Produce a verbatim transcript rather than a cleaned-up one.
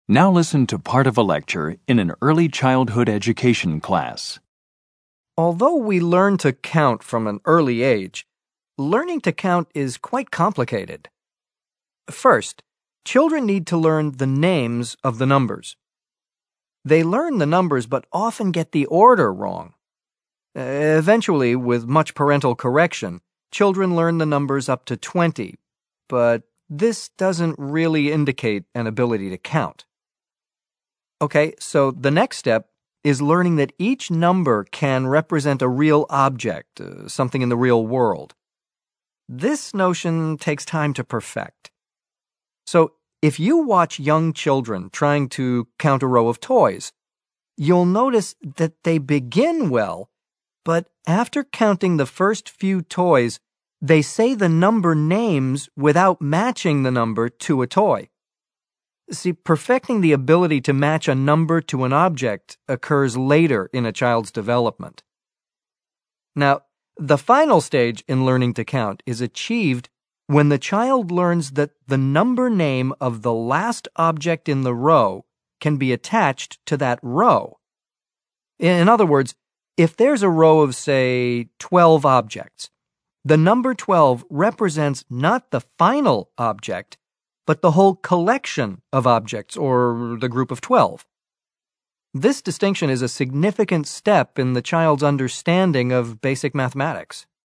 Now listen to part of a lecture in an early childhood education class. Although we learn to count from an early age, learning to count is quite complicated. First, children need to learn the names of the numbers. They learn the numbers but often get the order wrong. Eventually, with much parental correction, children learn the numbers up to twenty, but this doesn't really indicate an ability to count. Okay, so the next step is learning that each number can represent a real object, uh, something in the real world. This notion takes time to perfect. So, if you watch young children trying to count a row of toys, you'll notice that they begin well, but after counting the first few toys, they say the number names without matching the number to a toy. See, perfecting the ability to match a number to an object occurs later in a child's development. Now, the final stage in learning to count is achieved when the child learns that the number name of the last object in the row can be attached to that row. In other words, if there's a row of, say, twelve objects, the number twelve represents not the final object, but the whole collection of objects, or the group of twelve. This distinction is a significant step in the child's understanding of basic mathematics.